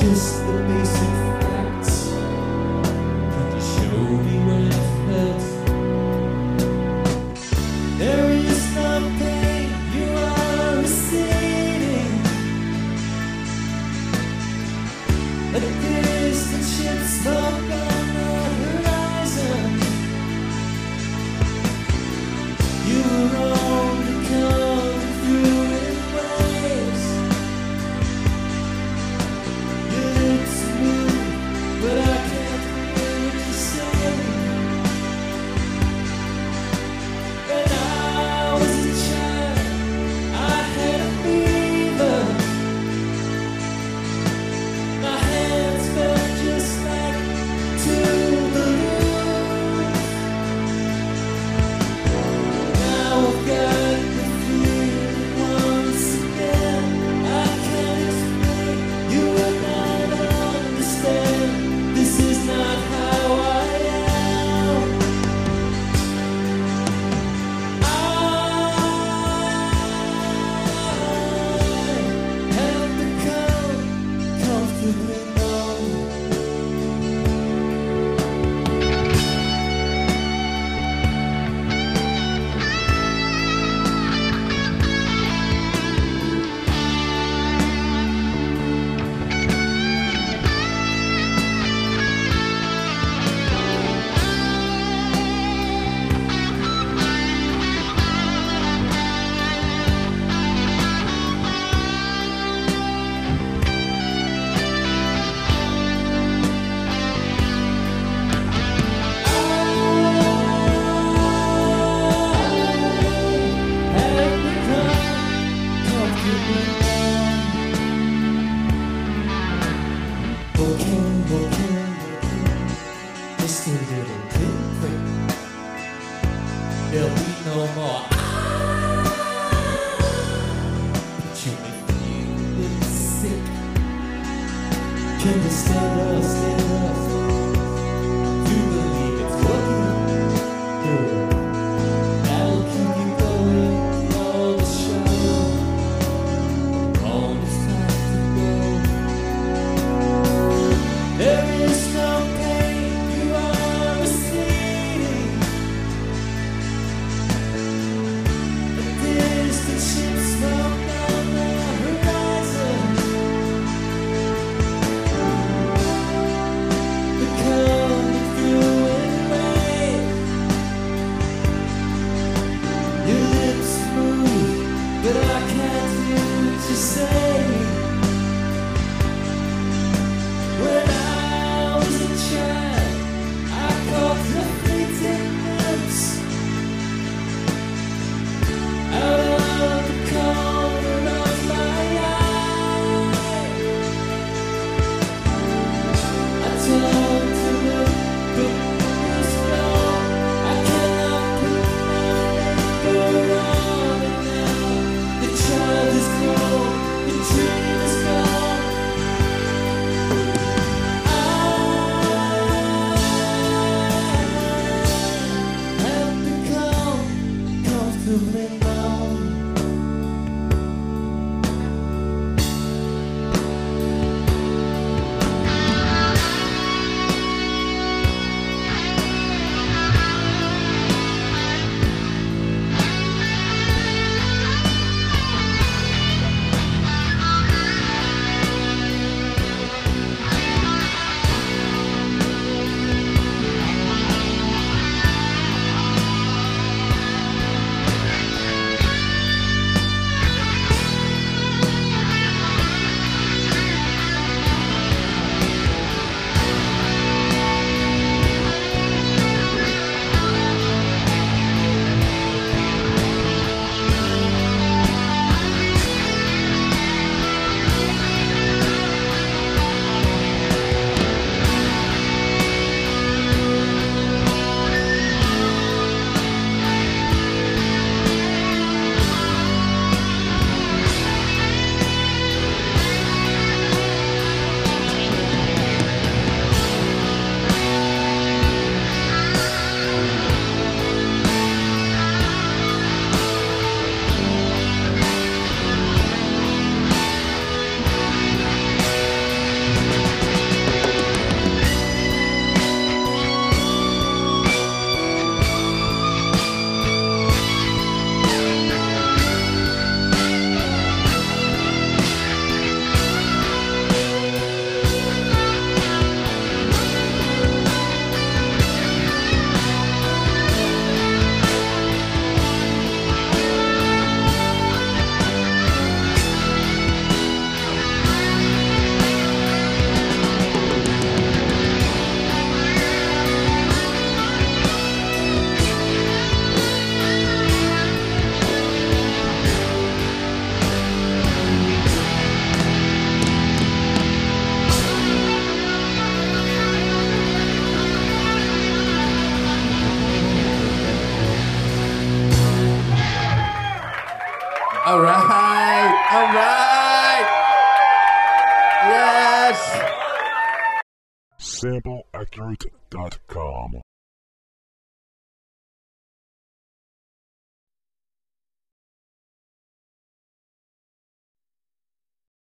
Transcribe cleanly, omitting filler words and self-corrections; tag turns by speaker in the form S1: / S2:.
S1: just the basic facts. Could you show me where it hurts? There is no pain you are receding. A distant ship smoke on the horizon. You were only coming through in waves. Your lips move, but I can't hear what you say. When I was a child, I had a fever. My hands felt just like two balloons. Now I've got the feeling once again. I can't explain, you will not understand. This is not how I am. I have become comfortably numb. Just a little bit quick. There'll be no more. But you may feel sick. Can you stand up, stand up? You believe it's working. Good. That'll keep you going all the show. All it's time to go. There is no pain, you are receding. A distant ship smoke on the horizon.
S2: All right. All right. Yes.
S3: SampleAccurate.com